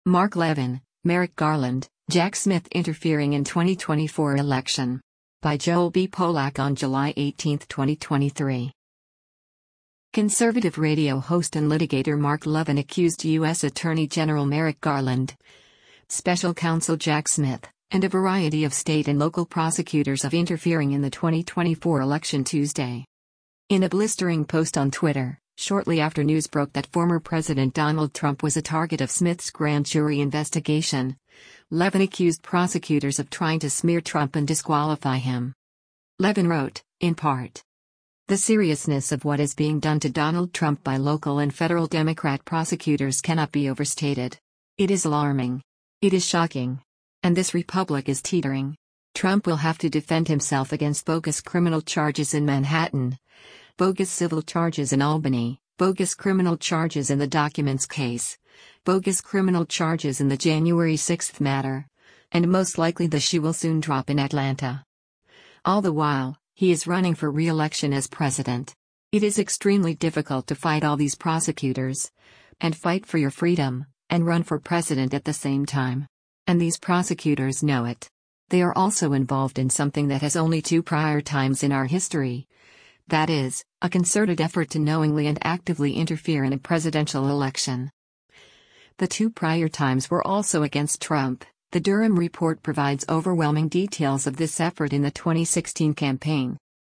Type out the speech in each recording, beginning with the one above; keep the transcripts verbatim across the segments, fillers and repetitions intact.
Mark Levin, Merrick Garland, Jack Smith interfering in twenty twenty-four election. By Joel B. Polak on July eighteenth, twenty twenty-three. Conservative radio host and litigator Mark Levin accused U S Attorney General Merrick Garland, Special Counsel Jack Smith, and a variety of state and local prosecutors of interfering in the twenty twenty-four election Tuesday. In a blistering post on Twitter, shortly after news broke that former President Donald Trump was a target of Smith's grand jury investigation, Levin accused prosecutors of trying to smear Trump and disqualify him. Levin wrote, in part, "The seriousness of what is being done to Donald Trump by local and federal Democrat prosecutors cannot be overstated. It is alarming. It is shocking. And this republic is teetering. Trump will have to defend himself against bogus criminal charges in Manhattan, bogus civil charges in Albany, bogus criminal charges in the documents case, bogus criminal charges in the January sixth matter, and most likely the shoe will soon drop in Atlanta. All the while, he is running for re-election as president. It is extremely difficult to fight all these prosecutors, and fight for your freedom, and run for president at the same time. And these prosecutors know it. They are also involved in something that has only two prior times in our history. That is, a concerted effort to knowingly and actively interfere in a presidential election. The two prior times were also against Trump. The Durham report provides overwhelming details of this effort in the twenty sixteen campaign.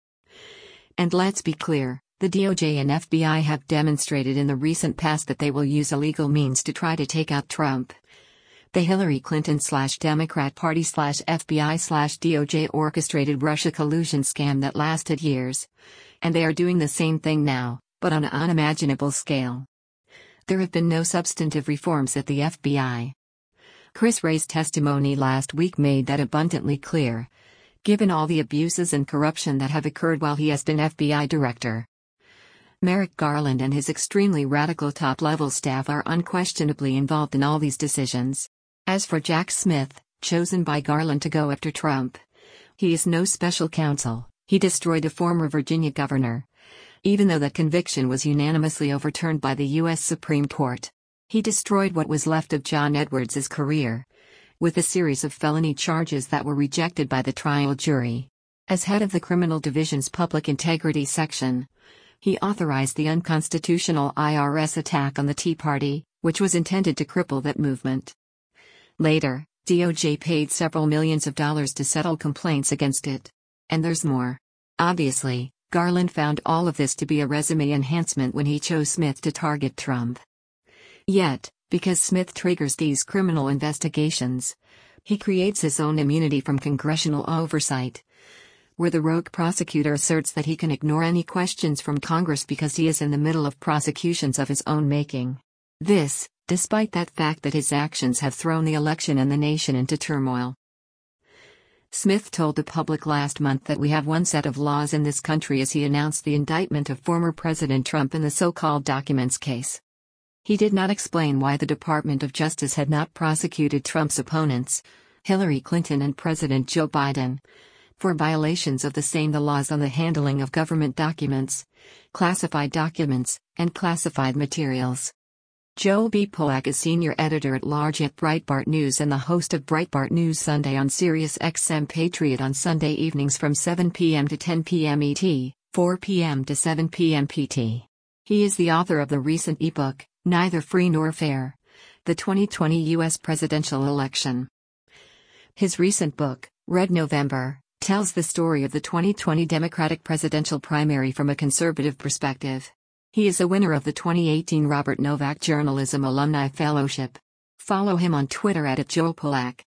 And let's be clear, the D O J and F B I have demonstrated in the recent past that they will use illegal means to try to take out Trump. The Hillary Clinton slash Democrat Party slash F B I slash D O J orchestrated Russia collusion scam that lasted years. And they are doing the same thing now, but on an unimaginable scale. There have been no substantive reforms at the F B I. Chris Wray's testimony last week made that abundantly clear, given all the abuses and corruption that have occurred while he has been F B I director. Merrick Garland and his extremely radical top-level staff are unquestionably involved in all these decisions. As for Jack Smith, chosen by Garland to go after Trump, he is no special counsel. He destroyed a former Virginia governor, even though that conviction was unanimously overturned by the U S Supreme Court. He destroyed what was left of John Edwards' career, with a series of felony charges that were rejected by the trial jury. As head of the Criminal Division's Public Integrity Section, he authorized the unconstitutional I R S attack on the Tea Party, which was intended to cripple that movement. Later, D O J paid several millions of dollars to settle complaints against it. And there's more. Obviously, Garland found all of this to be a resume enhancement when he chose Smith to target Trump. Yet, because Smith triggers these criminal investigations, he creates his own immunity from congressional oversight, where the rogue prosecutor asserts that he can ignore any questions from Congress because he is in the middle of prosecutions of his own making. This, despite that fact that his actions have thrown the election and the nation into turmoil. Smith told the public last month that we have one set of laws in this country as he announced the indictment of former President Trump in the so-called documents case. He did not explain why the Department of Justice had not prosecuted Trump's opponents, Hillary Clinton and President Joe Biden, for violations of the same the laws on the handling of government documents, classified documents, and classified materials. Joel B. Polak is senior editor-at-large at Breitbart News and the host of Breitbart News Sunday on Sirius X M Patriot on Sunday evenings from seven p m to ten p m E T, four p m to seven p m P T. He is the author of the recent ebook, Neither Free Nor Fair: The twenty twenty U S Presidential Election. His recent book, Red November, tells the story of the twenty twenty Democratic presidential primary from a conservative perspective. He is a winner of the twenty eighteen Robert Novak Journalism Alumni Fellowship. Follow him on Twitter at Joel Polak.